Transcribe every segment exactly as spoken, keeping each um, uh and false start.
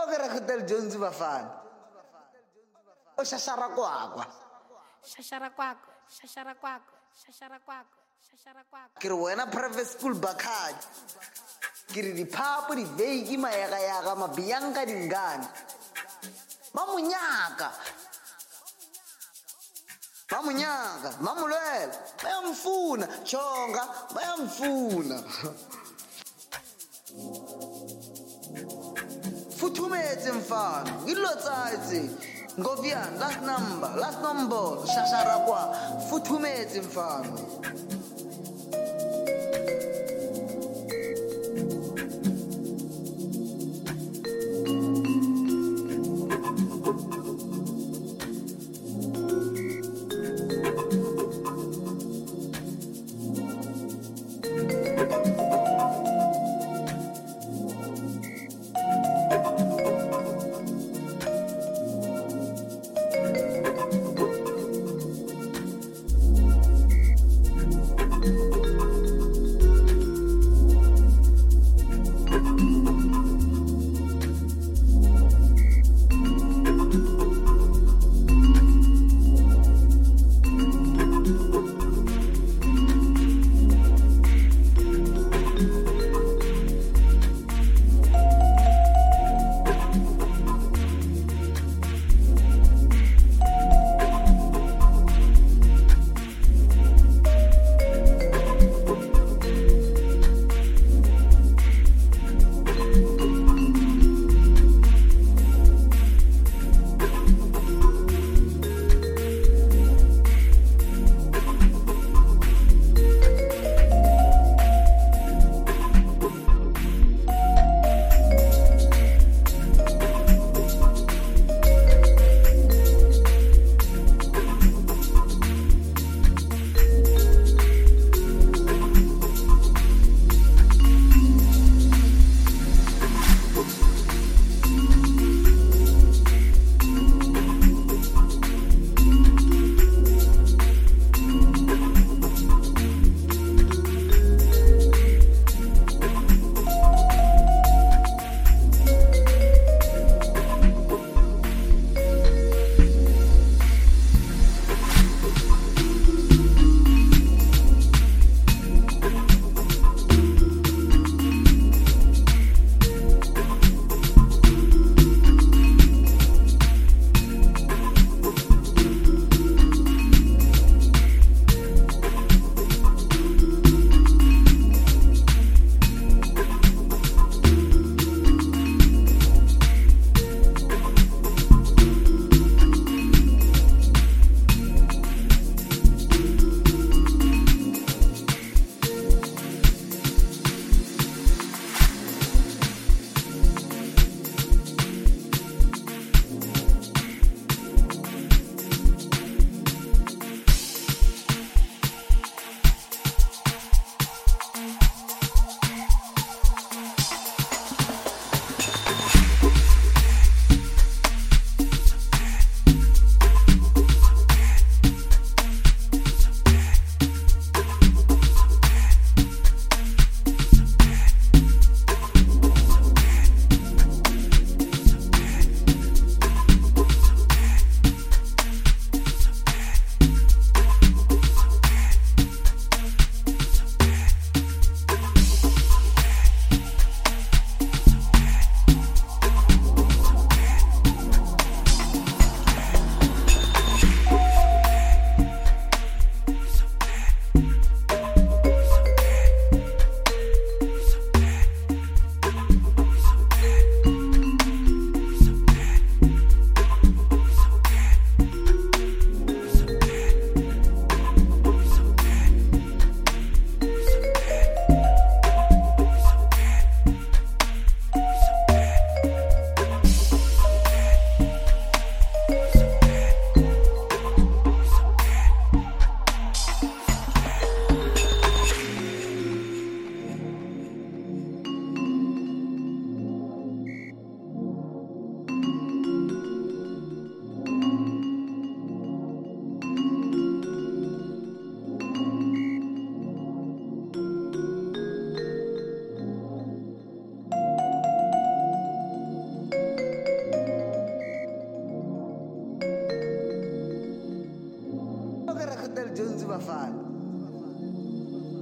ke re Hotel Jones bafana o shashara kwakwa shashara kwakwa shashara kwakwa shashara kwakwa shashara kwakwa ke re wena private school bakhadi ke re diphapo diveiki mayaga-yaga mabiyanka dingane ba monyaka ba monyaka ba molwela bayamfuna chonga bayamfuna futhumetse mfana ngilotsaitse Ngovian last number last number shashara kwa futhumetse mfana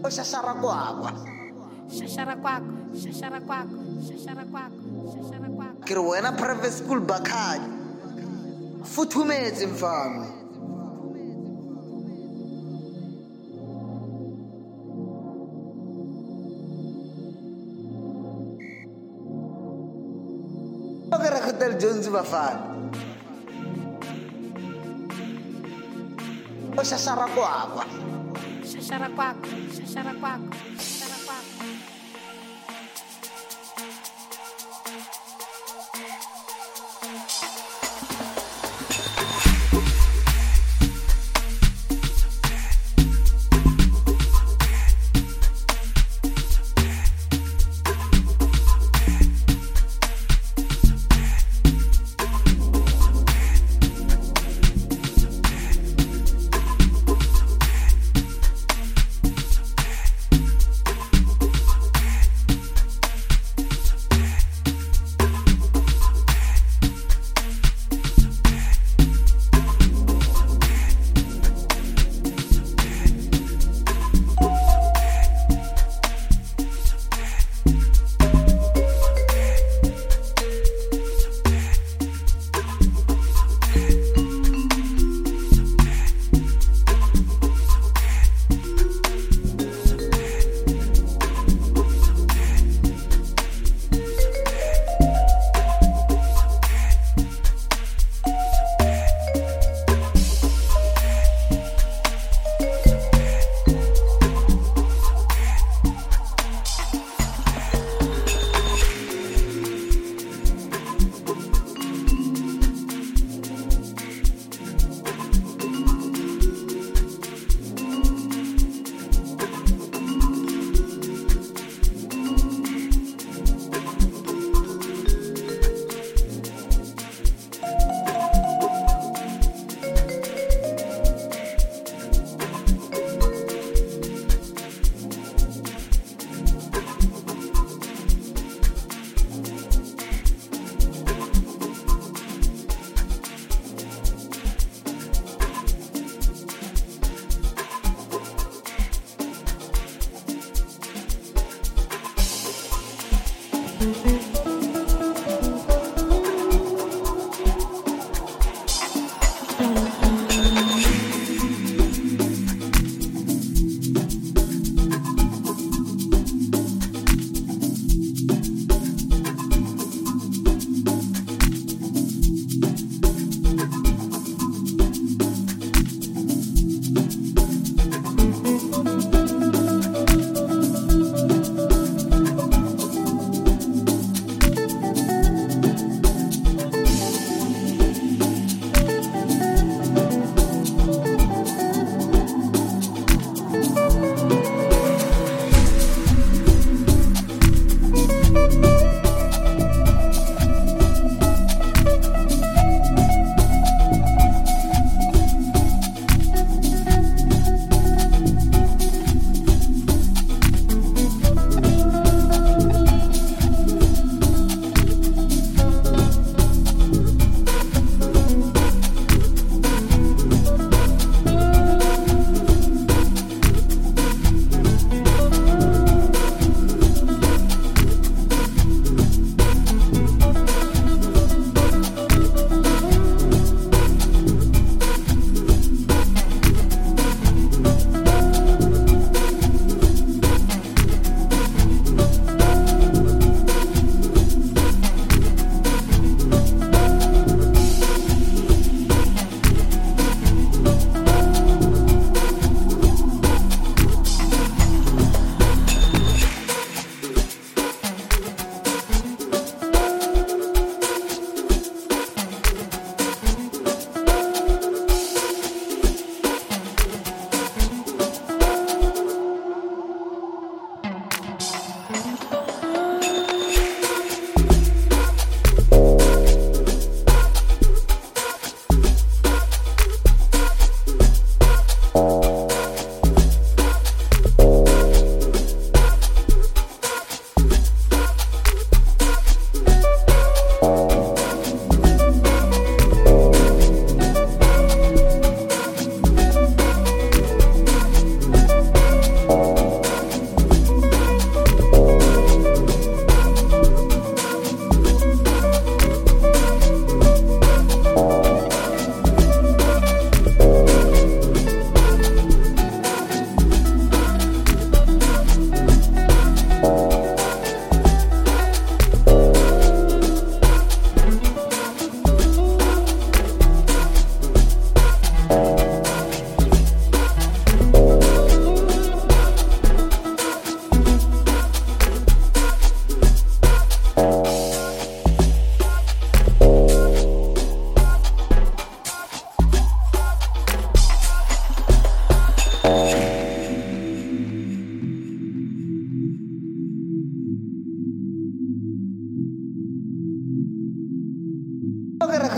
oshashara kwakwa shashara kwakho shashara kwakho shashara kwakho shashara kwakho ke re wena private school bakhadi futhumetse mfami ke re Hotel Jones bafana oshashara kwakwa shashara kwakho shashara kwakho shashara kwakho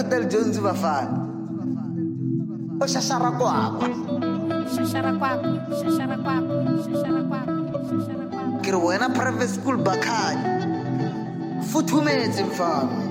Del Jones bafana o shashara kwakwa shashara kwakwa shashara kwakwa shashara kwakwa shashara kwakwa ke re wena private school bakhadi futhumetse mfana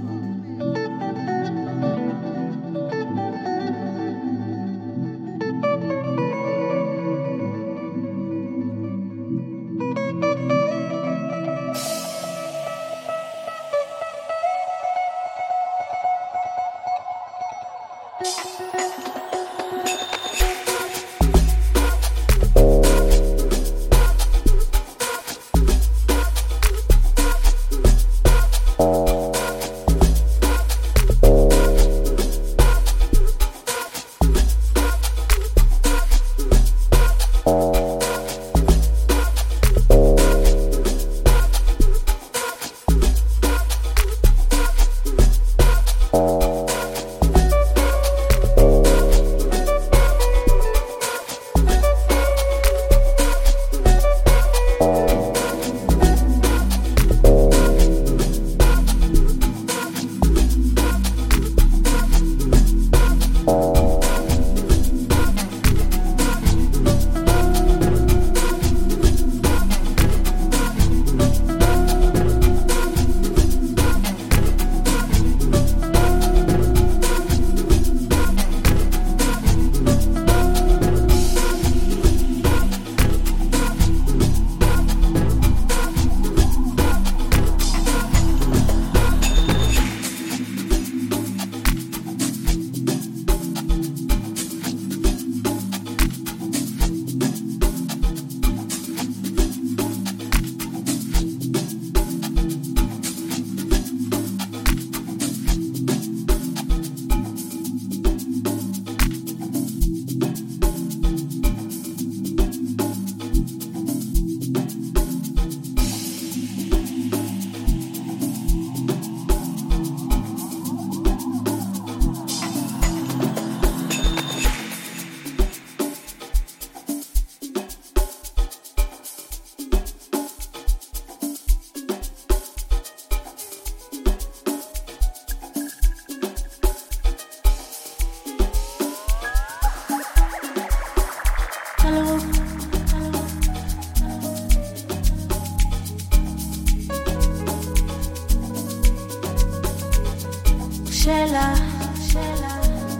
Shela, Shela,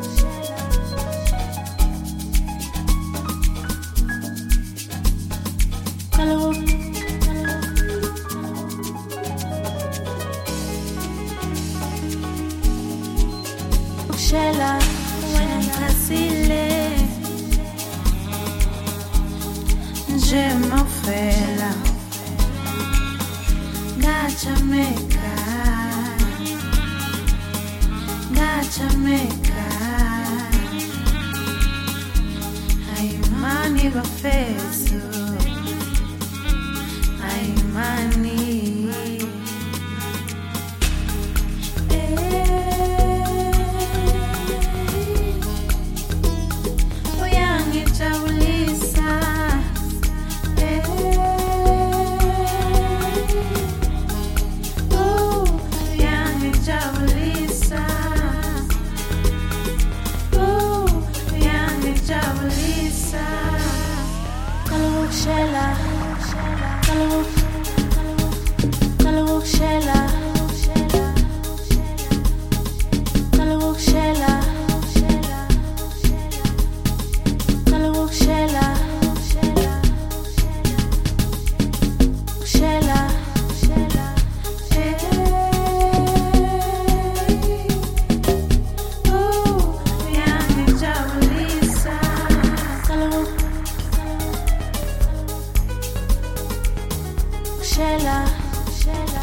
hello, Shela, when kasile, je m'offela, Jamaica. Jamaica, Aimani bafeso, Aimani. Uyangi jawulisa, uyangi jawulisa. Shela, Shela, Shela, Shela, Shela, Shela.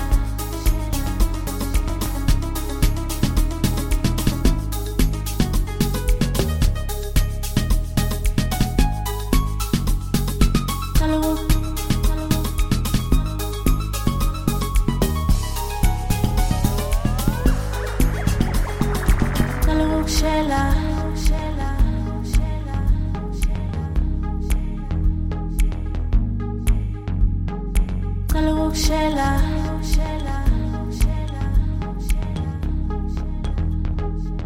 Shela, Shela, Shela, Shela.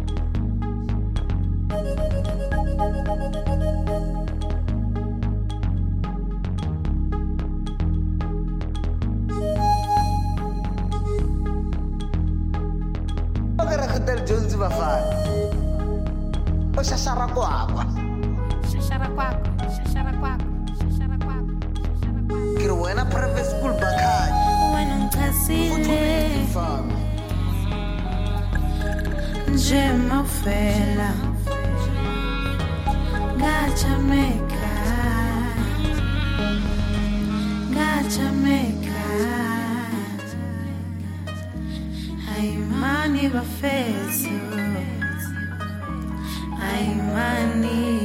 bafana. Oshashara kwakwa. Shashara kwakho, shashara kwakho, shashara kwakho, shashara kwakho. Kiri wena private school bakhaya. Wena ngichazile Fama. nje mawufela ngajameka ngajameka ayimani bafeso ayimani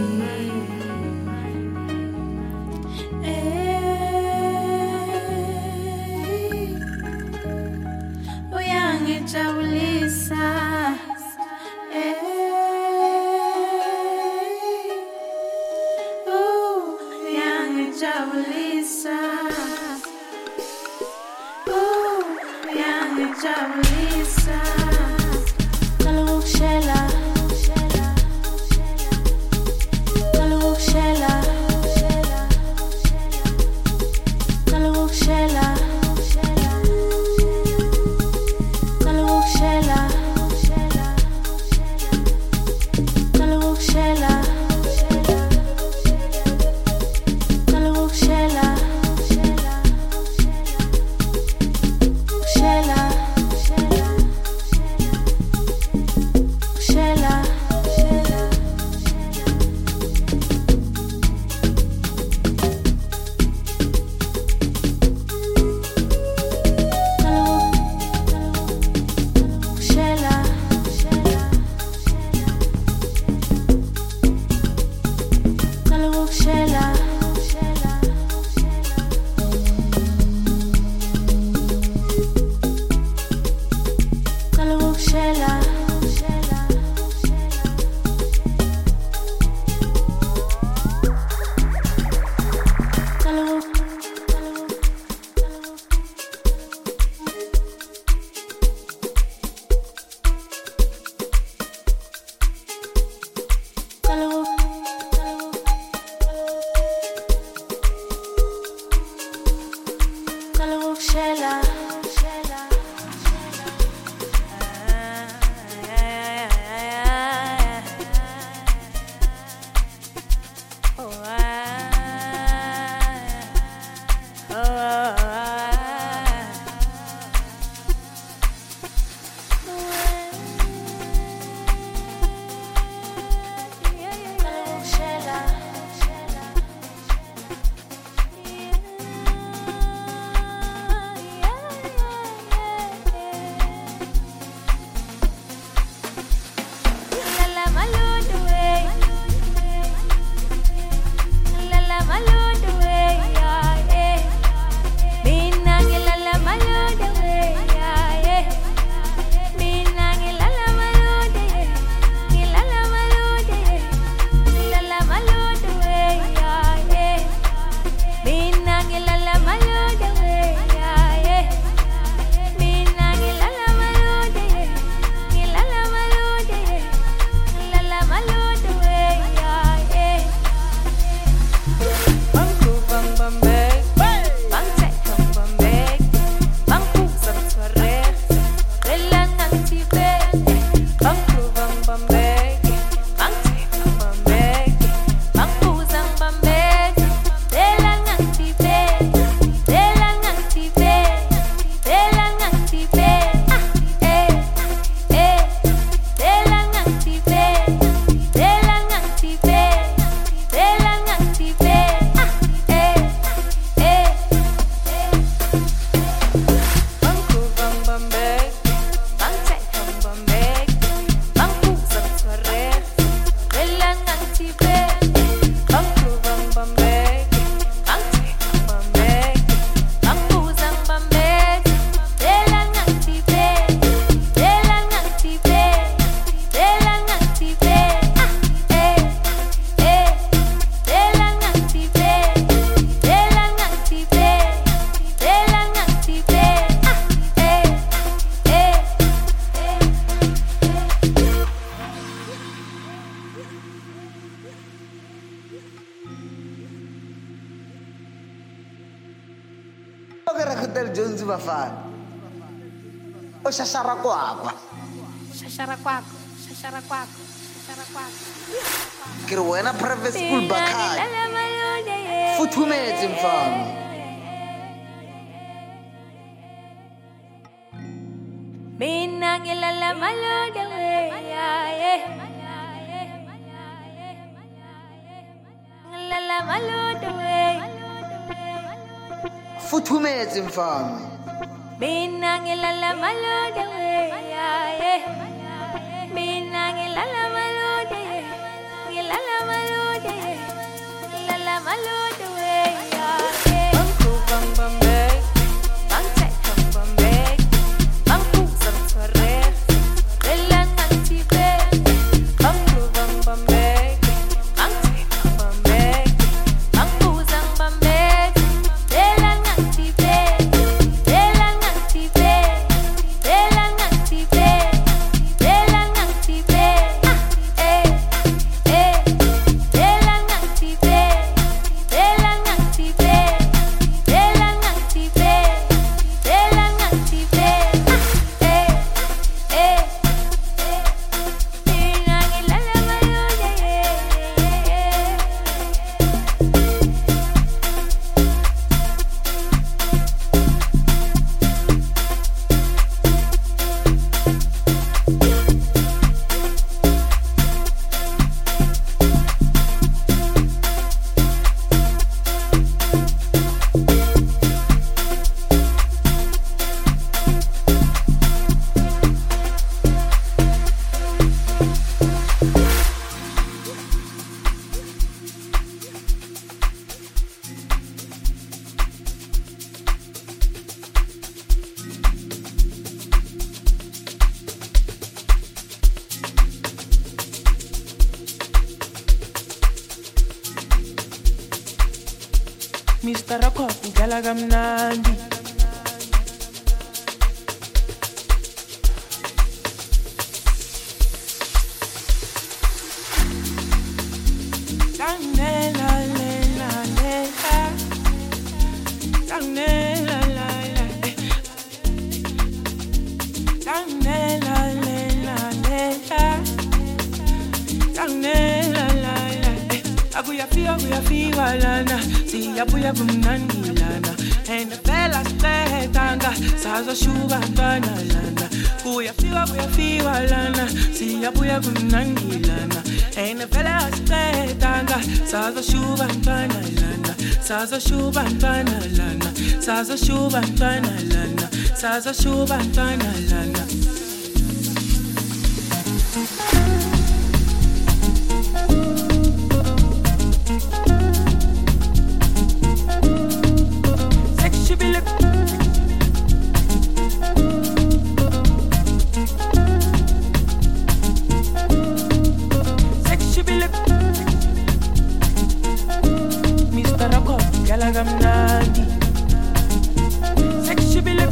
uyangijabulisa uyangijabulisa uyangijabulisa kalokushela kalokushela kalokushela kalokushela kalokushela kalokushela shela shela shela shela shela shela Hotel Jones bafana. Oshashara kwakwa. Shashara kwakho, shashara kwakho shashara kwakho ke re wena private school bakhadi futhumetse mfana mina ngilala malonde weyaye ngilala malonde we futhumetse mfana mina ngilala malonde weyaye mina ngilala malonde ngilala malonde ngilala malonde weyaye banku bang bambe bang tek bang bambe banku sang sore elang antibe banku bang bambe bang tek bang bambe banku sang bambe elang antibe elang antibe elang antibe elang antibe eh eh elang antibe elang antibe elang antibe elang antibe eh eh mina ngilala malonde Mister Rakopi galagamnandi Lanela lela lela Lanela lela Lanela lela lela Lanela lela Akuyafika kuyafika lana siyabuya kumnangilana and phela sicethanga sazoshuka ntwana lana kuyafika kuyafika lana siyabuya kumnangilana and phela sicethanga sazoshuka ntwana lana sazoshuka ntwana lana sazoshuka ntwana lana sazoshuka ntwana lana Galagamnandi sexy bilip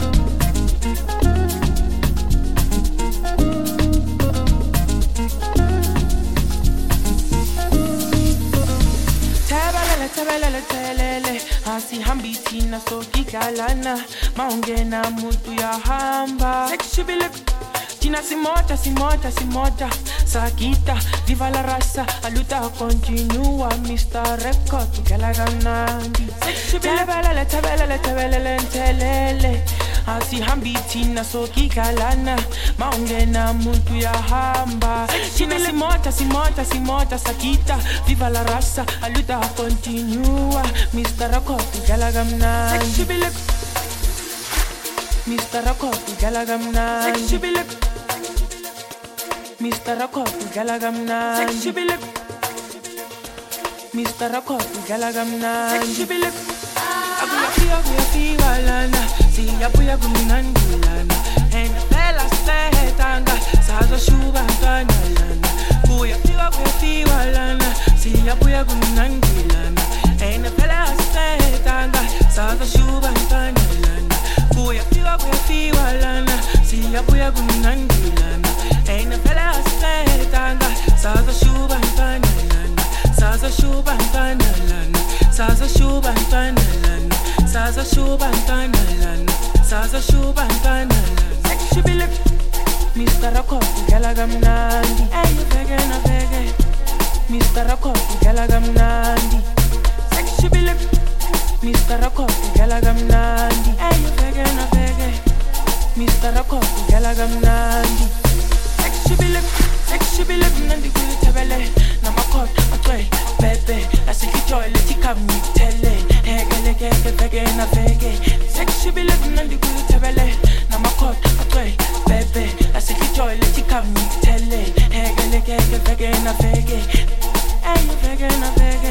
Tabala tabala telele asihambi thina sokigalana maungena muntu yahamba sexy bilip Tina simota simota simota Sakita viva la raza aluta continua Mister Record galagamnandi Tabela tabela tabela lentelele asihambi thina sokigalana maungena muntu yahamba Tina simota simota simota Sakita viva la raza aluta continua Mister Record galagamnandi Mister Record galagamnandi Mister Rakopi galagamnandi Sexy bilip Mister Rakopi galagamnandi Sexy bilip Abuya fiya buya fiya lana siyabuya kumnangilana and phela sicethanga sazoshuka ntwana lana buya fiya buya fiya lana siyabuya kumnangilana and phela sicethanga sazoshuka ntwana lana buya fiya buya fiya lana siyabuya kumnangilana and phela sicethanga sazoshuka ntwana lana sazoshuka ntwana lana sazoshuka ntwana lana sazoshuka ntwana lana sazoshuka ntwana lana Sexy bilip Mister Rakopi gala gamnandi. Hey, you vege na vege. Mister Rakosi, gala gamnandi. Sexy bilip. Mister Rakosi, gala gamnandi. Hey, you vege na vege. Mister Rakosi, gala gamnandi. Sexy bilip, sexy bilip, nandi kuli tebele. Namakot, atwe, bebe. Asiki joy, leti kamni tele. Hegele keke vege na vege. Sexy bilip, nandi kuli tebele. Namakot, atwe, bebe. Asiki joy, leti kamni tele. Hegele keke vege na vege. Hey, you vege na vege.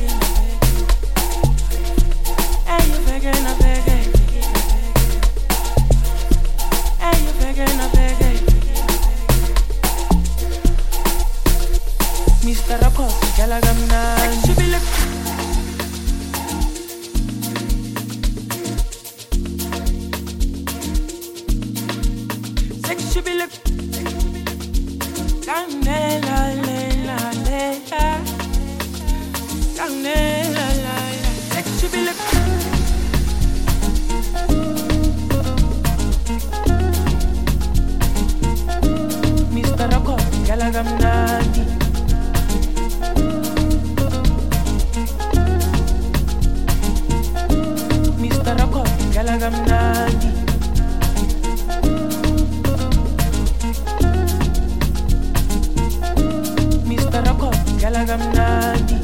Hey, you vege na vege. Hey, you vege na vege. Mister Rakosi, gala gamnandi. Sexy bilip. Sexy bilip. Canela, lela, lela. Canela, lela. Sexy bilip. Mister Rakosi, gala gamnandi. Mister Rakosi, gala gamnandi. Mister Rakosi, gala gamnandi.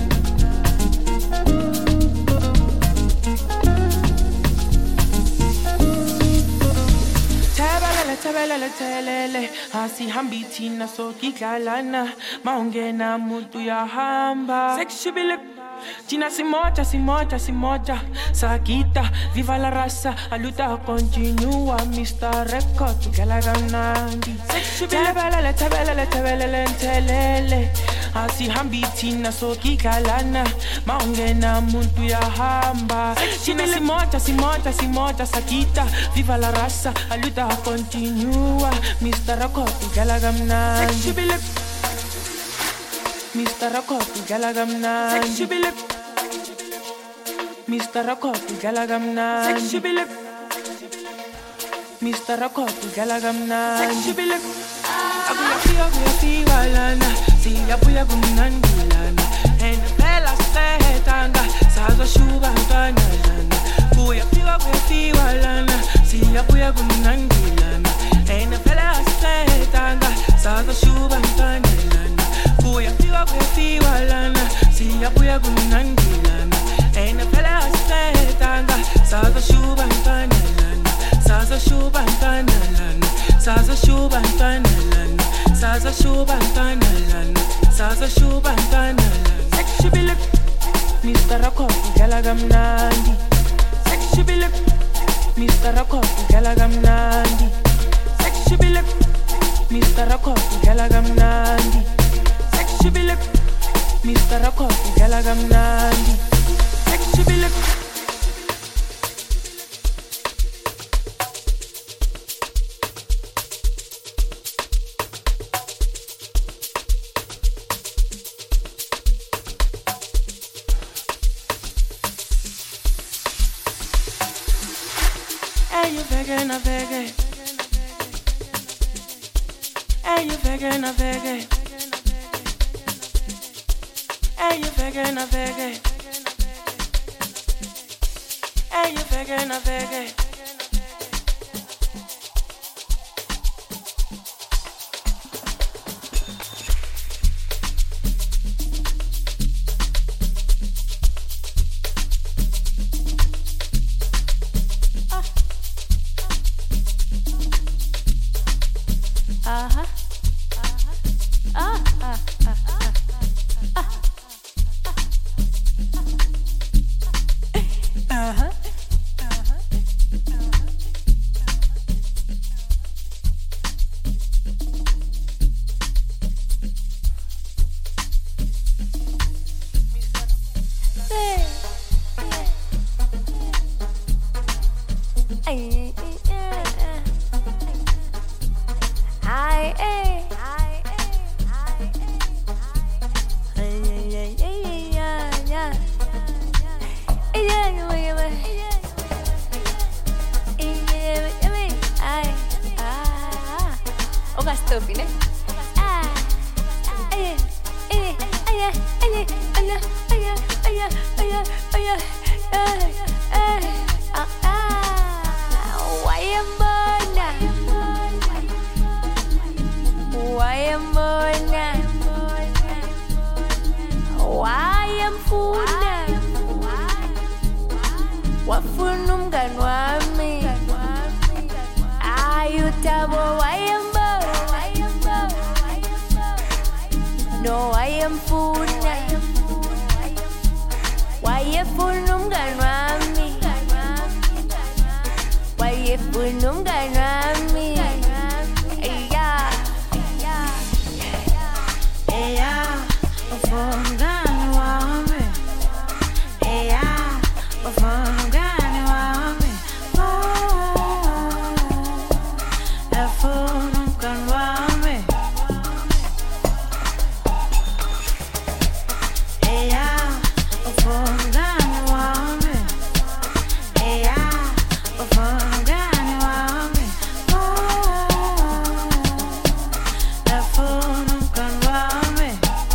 Tabelele, tabelele, telele. Hasi hambi tina so kiklalana. Maungena muntu ya hamba. Sexy bilip. Tina si moja, si moja, si moja. Sakita, viva la raza. Aluta continua. Mister Rakosi, gala gamnandi. Sexy bilip. Tabelele, tabelele, tabelele, telele. Hasi hambi tina so kiklalana. Maungena muntu ya hamba. Tina si moja, si moja, si moja. Sakita, viva la raza. Aluta continua. Mister Rakosi, gala gamnandi. Sexy bilip. Mister Rakosi, gala gamnandi. Sexy bilip. Mister Rakosi, gala gamnandi. Sexy bilip. Mister Rakosi, gala gamnandi. Sexy bilip. Abuya fiya, abuya fiya lana. Siya buya kumnandulana. And fella setanga. Sazo shuba ntwana lana. Buya fiya, buya fiya lana. Siya buya kumnandulana. And fella setanga. Sazo shuba ntwana lana. Buya fiwa buya fiwa lana. Siya buya kumnandilana. Ena fela asetanga. Saza shuba ntana lana. Saza shuba ntana lana. Saza shuba ntana lana. Saza shuba ntana lana. Saza shuba ntana lana. Sexy bilip. Mister Rakosi, gala gamnandi. Sexy bilip. Mister Rakosi, gala gamnandi. Sexy bilip. Mister Rakosi, gala gamnandi. Sexy bilip. Mister Rakosi, gala gamnandi. Sexy bilip. Hey, you vege na vege. Hey, you vege na vege. Hey, you vege na vege. Hey, you vege na vege. Uh-huh. Ah, ah, ah, ah. Uh-huh. Stuffy, né? Wafuna umngani wami ayutabo wayembo no wayemfuna wayefuna umngani wami wayefuna umngani wami yeah yeah umngani wami yeah umngani wami afuna umngani wami yeah umngani wami yeah umngani wami afuna umngani wami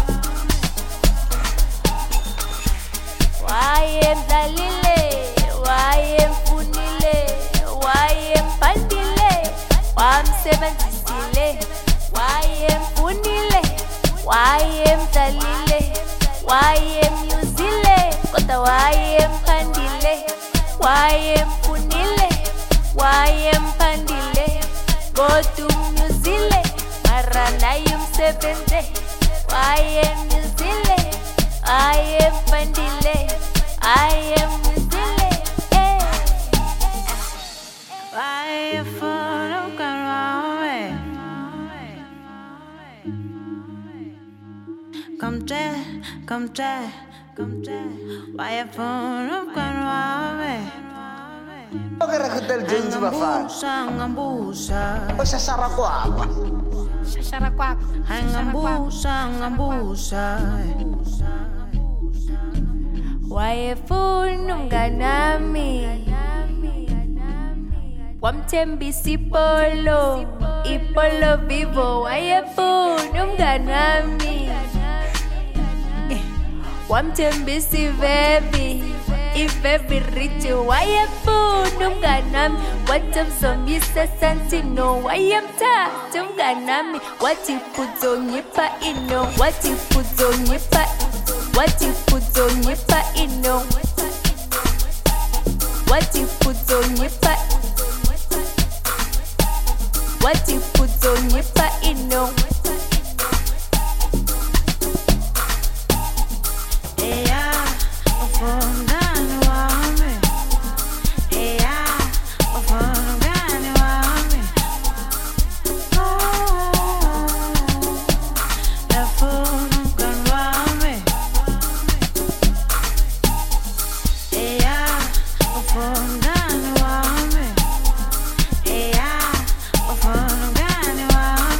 wayemdlalile wayemfunile wayempandile wamsebenzisile wayemfunile wayemdlalile wayemyuzile kodwa wayempandile wayemfunile wayempandile kodwa umyuzile mara naye umsebenze wayemyuzile wayempandile wayemyuzile eh wayefuna umngani wami Come tell, come tell, come tell. Why you phone up can wame? Okay, Rakutel Jones Bafan. Ngambusa, O Shashara Kwakwa. Shashara kwako. ngambusa, ngambusa. Wayefuna umngani wami wamthembisa ipolo ipolo vivo wayefuna umngani wami wamthembisa ivebi ivebi rich wayefuna umngani wami wathi mzomisa santino wayemthatha umngani wami wathi uzongipa ino wathi uzongipa wathi uzongipa ino wathi uzongipa wathi uzongipa ino yeah umngani wami yeah umngani wami afuna umngani wami yeah umngani wami yeah umngani wami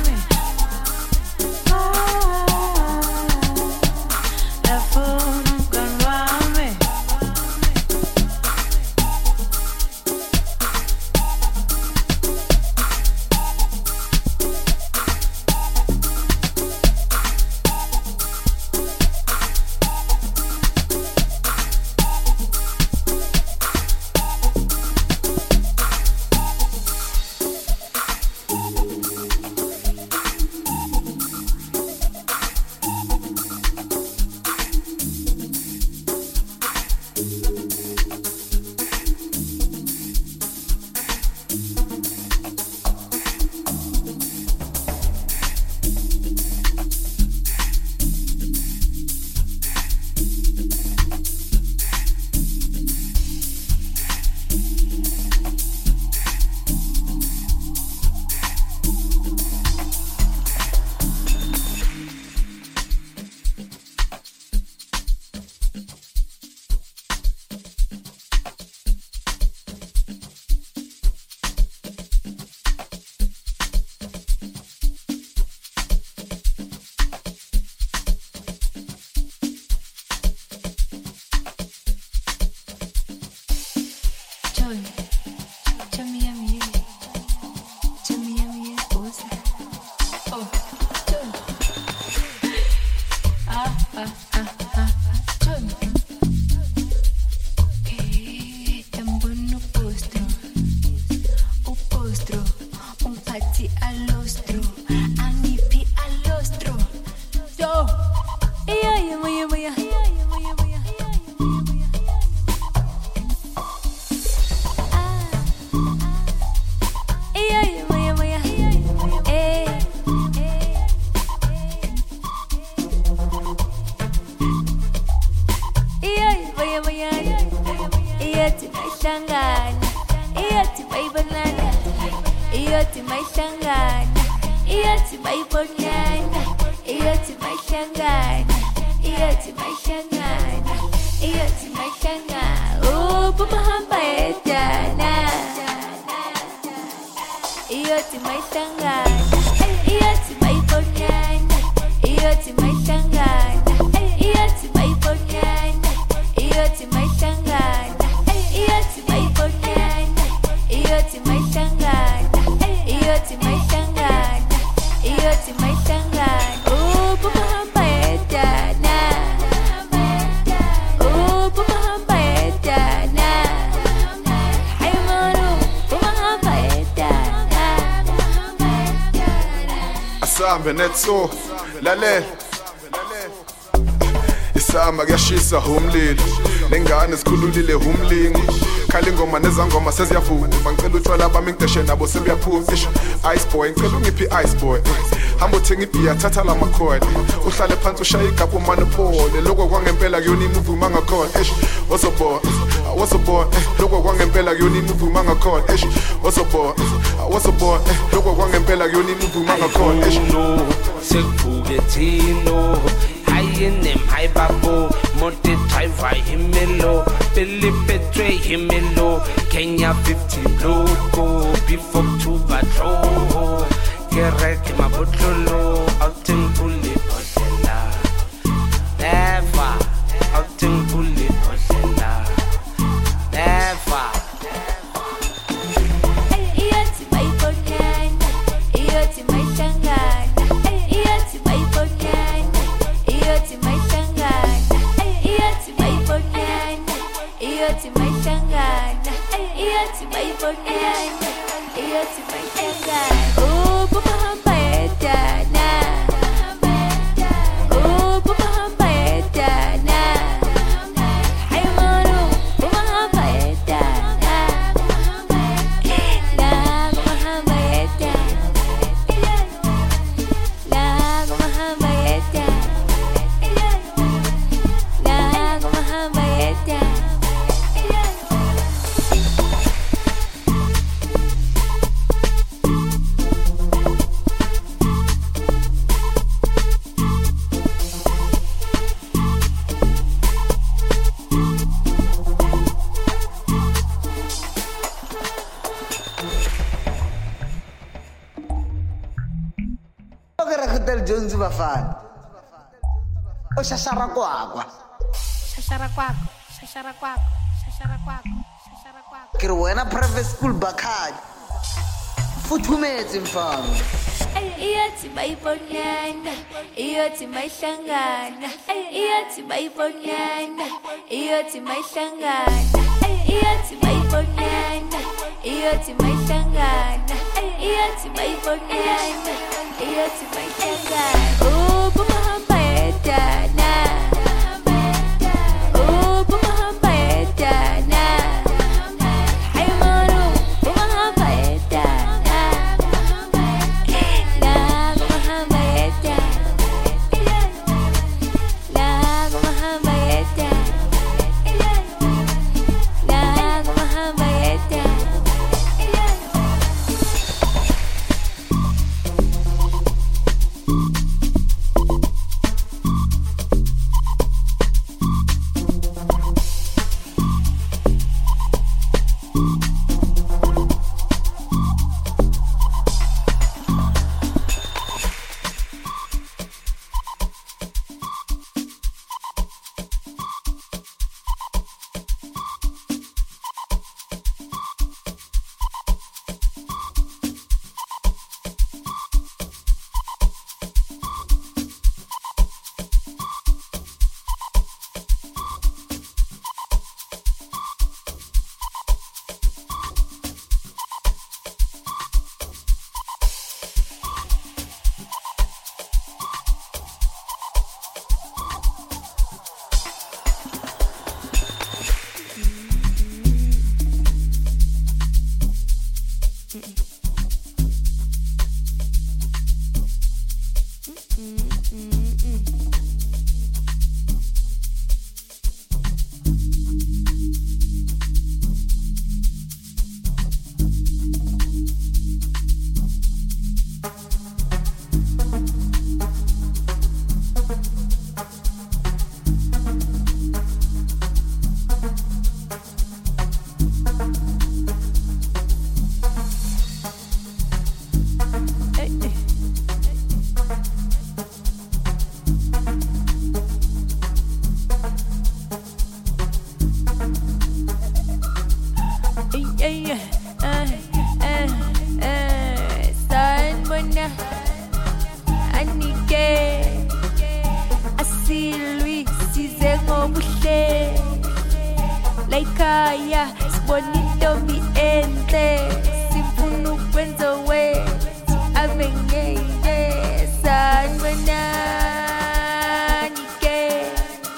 bayibonyana iyothi mahlangana iyothi mahlangana iyothi mahlangana oh baba hamba yedana iyothi mahlangana iyothi bayibonyana iyothi mahlangana iyothi bayibonyana iyothi mahlangana iyothi bayibonyana iyothi mahlangana iyothi mahlangana iyothi mahlangana oh baba hamba yedana oh baba hamba yedana hayi moro baba hamba yedana asambe netso lalela isama kuyashisa umlilo nengane sikhululile umlingo khala ingoma nezangoma seziyavuma ngicela utshwala bami ngideshe nabo sebuyaphuma ice boy ngicela ungiphi ice boy hamba uthenga ibhiya thatha la makhona uhlale phansi ushaya igapho manopole lokho kwangempela kuyona imove mangakhona eish ozobo ozobo lokho kwangempela kuyona imove mangakhona eish ozobo ozobo lokho kwangempela kuyona imove mangakhona eish no sekuphuke thino him high babo motor driver himelo Billy betray himelo Kenya fifty logo before two patrol Gerek mabotlolo outing bullet potela never outing bullet potela never iyothi bayibonyana iyothi mahlangana iyothi bayibonyana iyothi mahlangana iyothi bayibonyana iyothi mahlangana iyothi bayibonyana iyothi mahlangana oh baba hamba yedana oh baba hamba yedana hayi moro baba hamba yedana la baba hamba yedana la baba hamba yedana la baba hamba yedana Hotel Jones bafana oshashara kwakwa shashara kwakho shashara kwakho shashara kwakho shashara kwakho ke re wena private school bakhadi futhumetse mfana iyothi bayibonyana iyothi mahlangana iyothi bayibonyana iyothi mahlangana iyothi bayibonyana iyothi mahlangana iyothi bayibonyana iyothi mahlangana oh baba hamba yedana oh baba hamba yedana hayi moro baba hamba yedana la baba hamba yedana la baba hamba yedana la baba hamba yedana Laikaya, bonito mi ente, simfuna ukwenza wethu abengeke sanibonani ke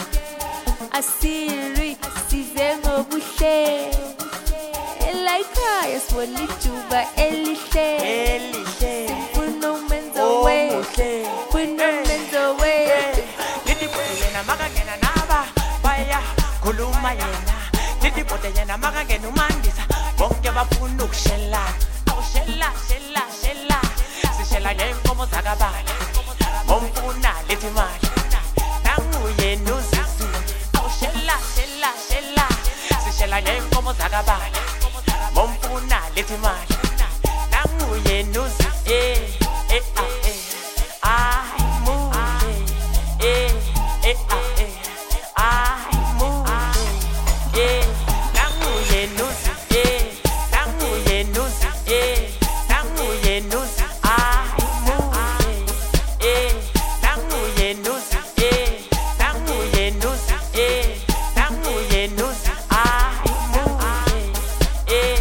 asiri size ngobuhle laikaya sibona ijuba elihle elihle simfuna ukwenza wethu simfuna ukwenza wethu Lidipote yena makangena naba baya khuluma yena Lidipote yena makangena umandisa bonke bafuna ukushela awushela shela shela sishela ngenkomo zakabala bomfuna lethi mali nangu yena usisi awushela shela shela sishela ngenkomo zakabala bomfuna lethi mali nangu yena usisi eh eh ah eh ai mu eh eh ah eh ai mu eh nangu yena usisi eh nangu yena usisi eh nangu yena usisi ai mu eh nangu yena usisi eh nangu yena usisi eh nangu yena usisi ai mu eh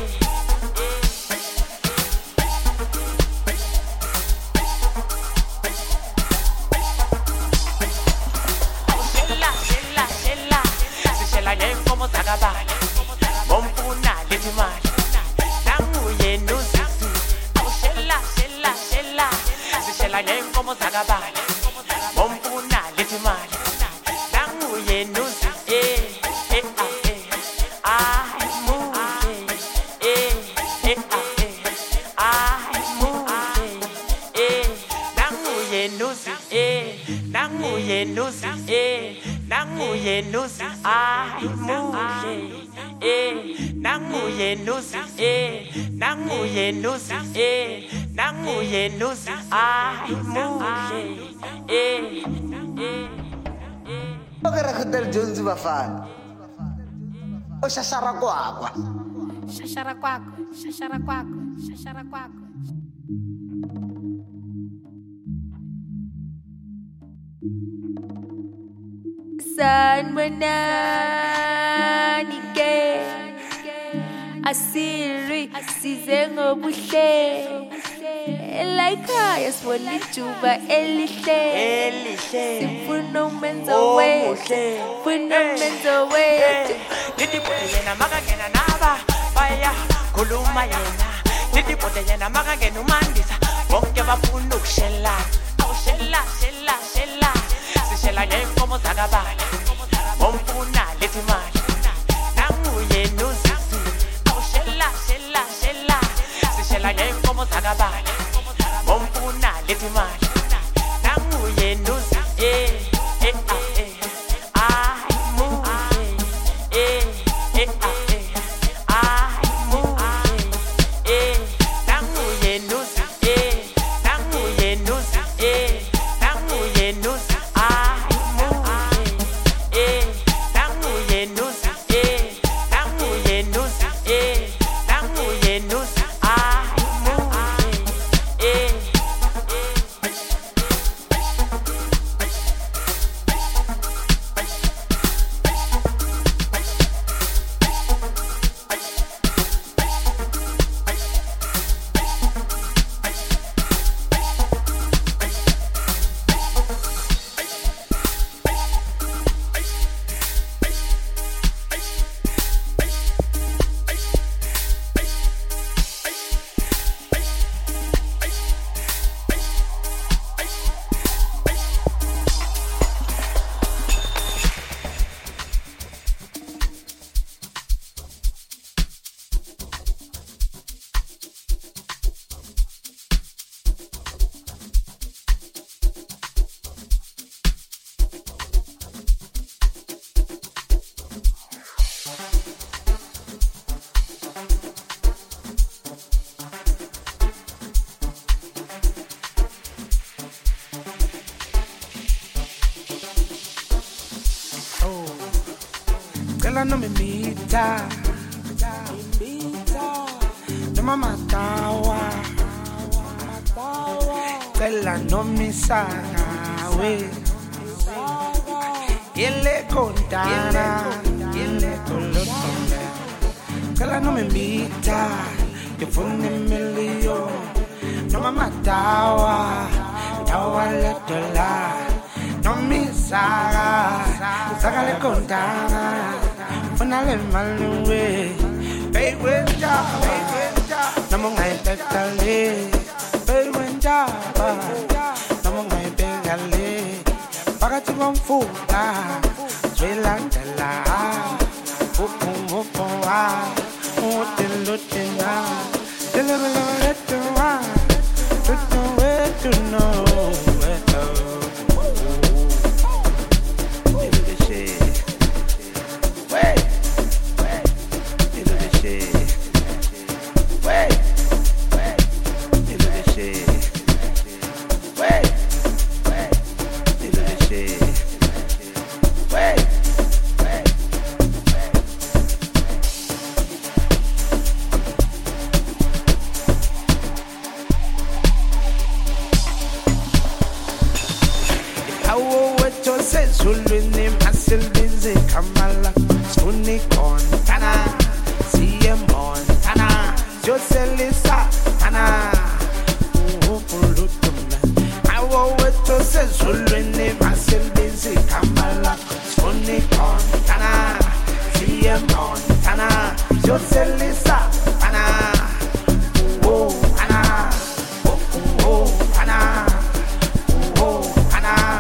Shella, shella, shella, sishela ngenkomo zakabala bomfuna lethi mali nangu yena usisi awushela shella shella sishela ngenkomo zakabala bomfuna lethi mali nangu yena usisi eh eh ah eh ai mu eh eh ah eh ai mu eh nangu yena usisi eh nangu yena usisi eh nangu yena usisi ai mu eh nangu yena usisi eh nangu yena usisi eh nangu yena usisi ai mu eh okere Hotel Jones bafana o shashara kwakwa Shashara kwakho, shashara kwakho, shashara kwakho. sanibonani ke asiri size ngobuhle laikaya sibona ijuba elihle elihle simfuna ukwenza wethu simfuna ukwenza wethu Lidipote yena makangena naba baya khuluma yena Lidipote yena makangena umandisa bonke bafuna ukushela awushela shela shela sishela ngenkomo zakabala bomfuna lethi mali nangu yena usisi awushela shela shela sishela ngenkomo zakabala bomfuna lethi mali nangu yena usisi eh eh ah eh ai mu eh eh ah eh ai mu eh nangu yena usisi eh nangu yena usisi eh nangu yena usisi ai mu eh nangu yena usisi eh nangu yena usisi eh nangu yena usisi ai mu eh Girl, I know me meet her. No mama tawa. Girl, I know me saga we. Ile kontana, ile kolotola. Tela no me invita, yo fui un millón. No me matawa, dawa le dola. No me saga, sácale contana. Ponale malue, pay when job, pay when job. No me ngai petale, pay when job. No me ngai pegale, pagati con fuga, suela tela. Upu upu ah, uti luti na, tele me lo leto ah, luto wetu no wetu. Ilo de shit, wait, wait, ilo de shit, wait, wait, ilo de shit, wait, wait, ilo de shit, wait. Sulwini masil busy kamala Suni kontana Siye montana Joselisa Tana Upulutumna Awo weto se Sulwini masil busy kamala Suni kontana Siye montana Joselisa Tana Oh, Anna Oh, oh, Anna Oh, Anna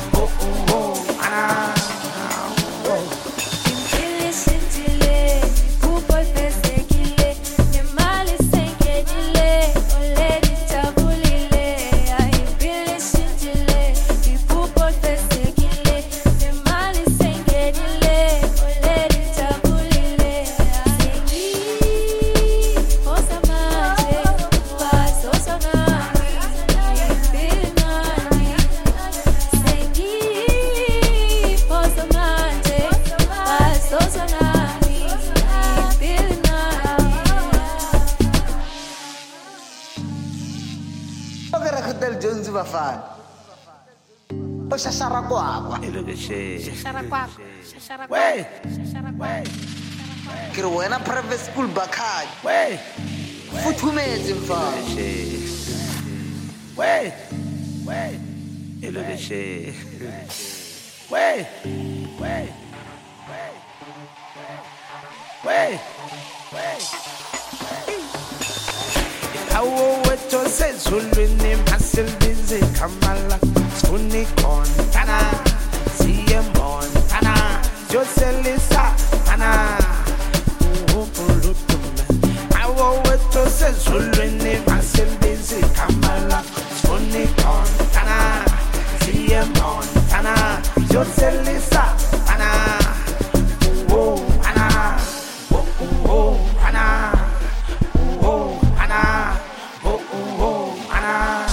bafana o shashara kwakwa shashara kwakwa shashara we shashara kwakwa ke re wena private school bakhadi we futhumetse mfana we we ilo de she we we we we Awo weto se Sulwini masil busy kamala Suni kontana Siye montana Joselisa Tana Upulutumna Awo weto se Sulwini masil busy kamala Suni kontana Siye montana Joselisa Tana Oh, Anna Oh, oh, oh, Anna Oh, Anna Oh, oh, oh, Anna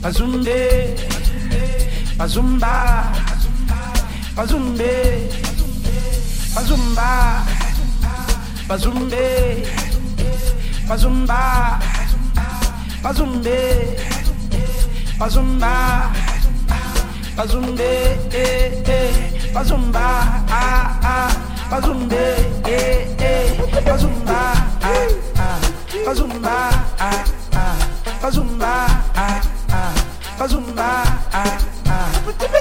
Bazumbe, Bazumba, Bazumbe, Bazumba, Bazumbe, Bazumba, Bazumbe, Bazumba, Bazumbe, eh, eh, Bazumba, ah, ah, Bazumbe, eh, eh, Bazumba, ah, ah, Bazumba, ah, ah, Bazumba, ah, ah, Bazumba, ah, ah.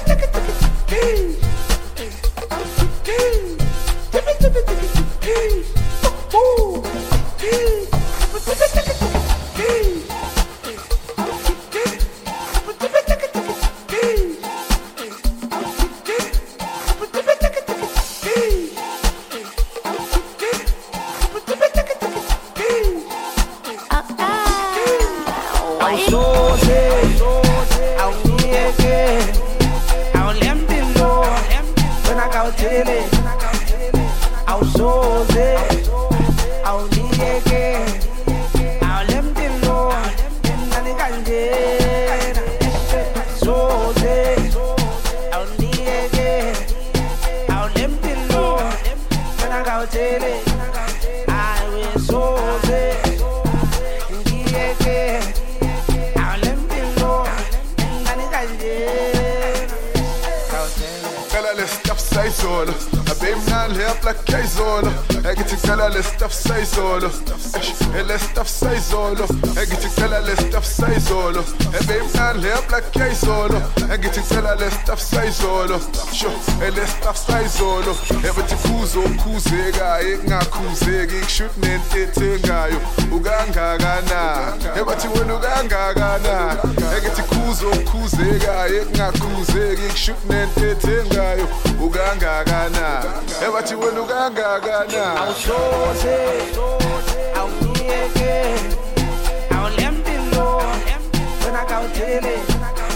solo. A baby nan help like K solo. I get to tell her let's stuff say solo. Hey, let's stuff say solo. I get to tell her let's stuff say solo. A baby nan help like K solo. I get to tell her let's stuff say solo. Sure, hey, let's stuff say solo. Ever to kuzo kuzega, ik na kuzega, ik shoot nente ngayo. Uganga gana. Ever to win uganga gana. I get to kuzo kuzega, ik na kuzega, ik shoot nente ngayo. Uganga gana. Ever to win uganga gana. I'll show it. I'll make it. I'll let me know when I go tell it.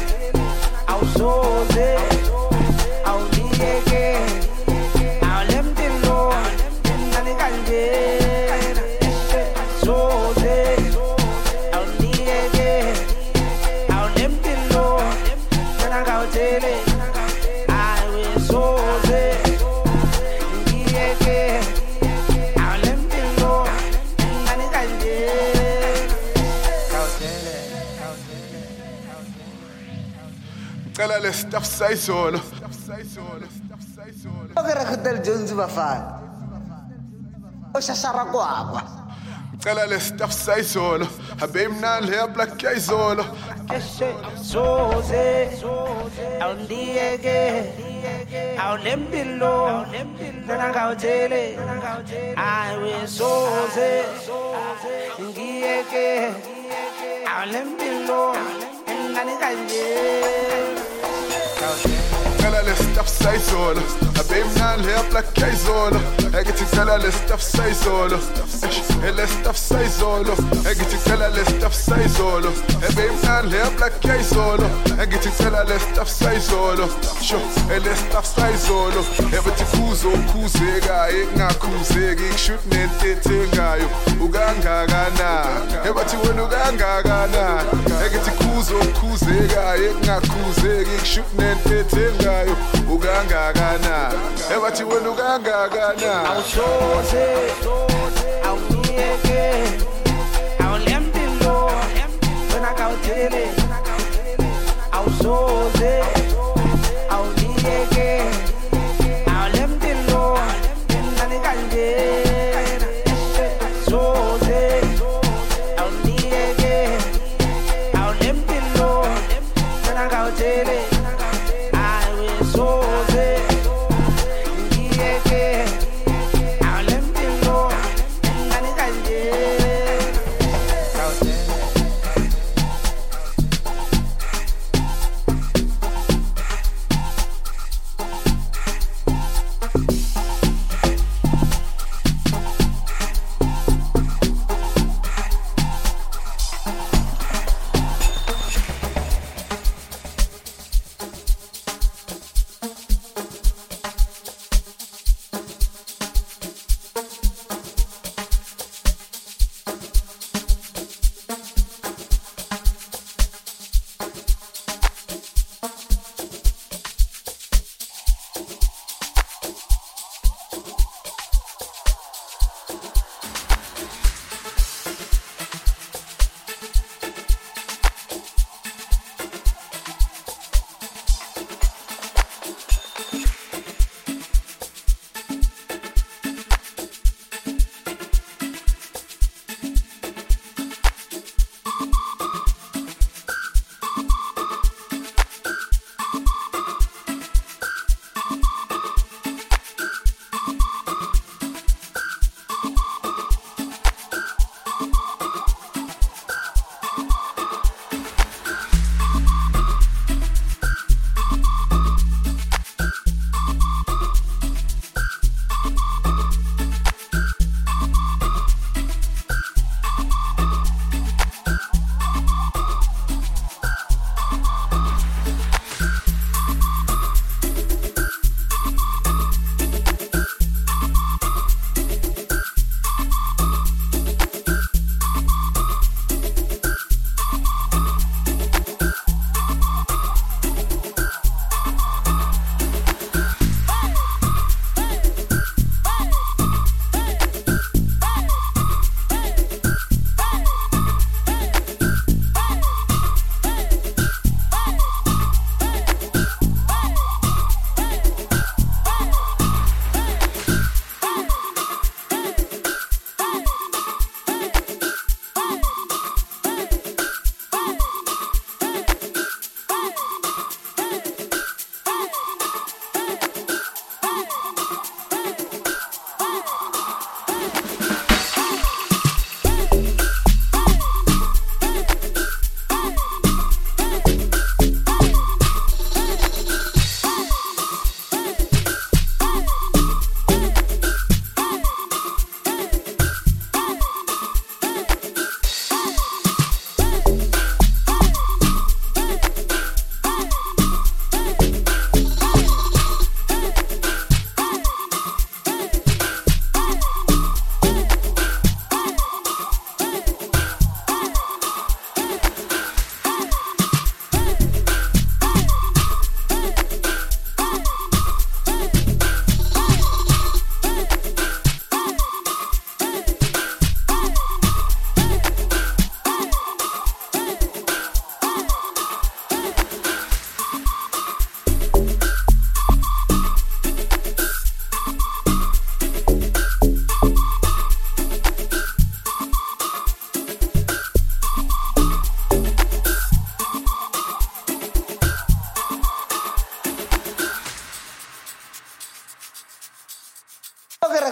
I'll show it. I'll make it. I'll let me know when I go tell it. Show it. I'll make it. I'll let me know when I go tell it. I will show it. Cala le stuff say solo. Okera Hotel Jones bafana. O shashara kwakwa. Cala le stuff say solo. Habib nan help like K solo. So say, I'll I'll let below. Then I go tell it. I will so say, I'll let below. And I can't Cala le stuff say solo. Habib nan help like K solo. I get to cala le stuff say solo. Hey, le stuff say solo. I get to cala le stuff say solo. Habib nan help like K solo. I get to cala le stuff say solo. Sure, hey, le stuff say solo. Ever to kuzo kuzega, ik na kuzega, ik shoot nente ngayo. Uganga gana. Ever to win uganga gana. I get to kuzo kuzega, ik na kuzega, ik shoot nente ngayo. Uganga gana. Ever to win uganga gana. I'll show it. I'll make it. I'll let me know when I go tell it. I'll show it. I'll make it. I'll let me know when I go tell it. Show it. I'll make it. I'll let me know when I go tell it. I will show it.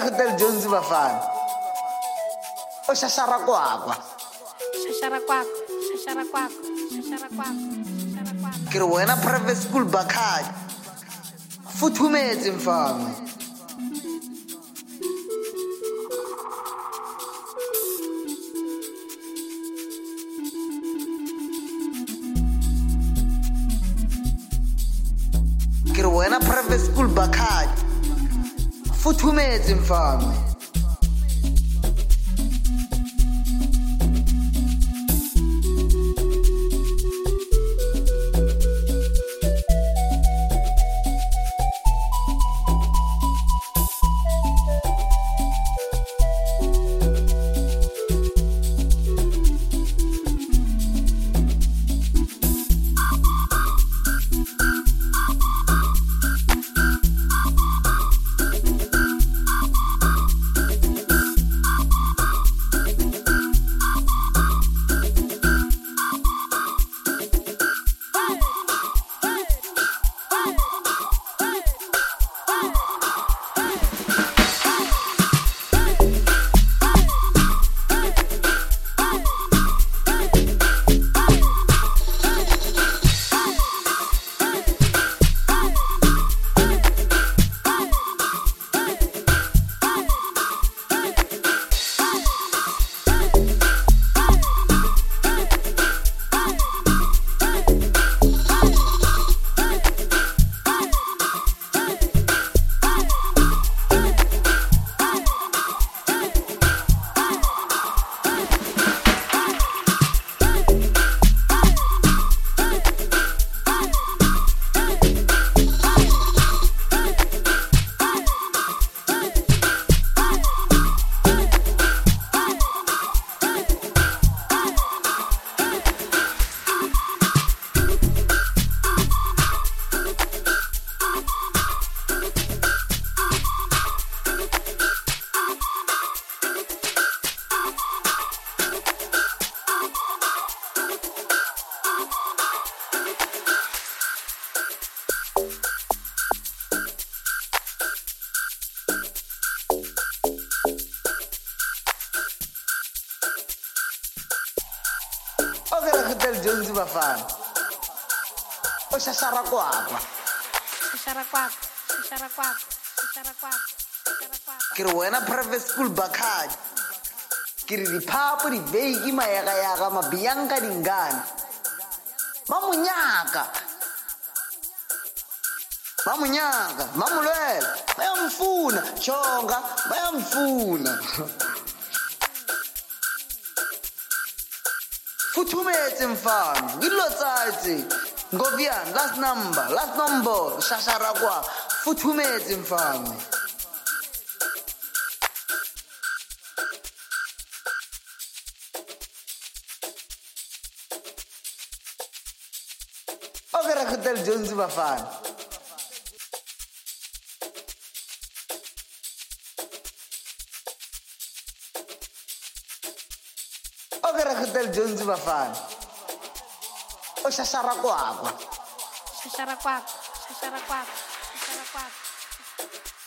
Hotel Jones bafana. O shashara kwakwa. Shashara kwakwa, shashara kwakwa, shashara kwakwa, shashara kwakwa. Ke re wena private school bakhadi. Futhumetse mfana. Ke re wena private school bakhadi. Futhumetse mfana. Hotel Jones bafana. O shashara kwakwa. Shashara kwakwa, shashara kwakwa, shashara kwakwa, shashara kwakwa. Ke re wena private school bakhadi. Ke re diphapo di veiki mayaga yaga mabiyanka dingane. Mamunyaka. Mamunyaka, mamulwela. Bayamfuna, chonga, bayamfuna. Futhumetse mfana, ngilo tsatsi. Ngovian, last number, last number, shashara kwa. Futhumetse mfana. Okay, Hotel Jones bafana. Okay, Hotel Jones bafana. O shashara kwakwa. Shashara kwakwa, shashara kwakwa, shashara kwakwa.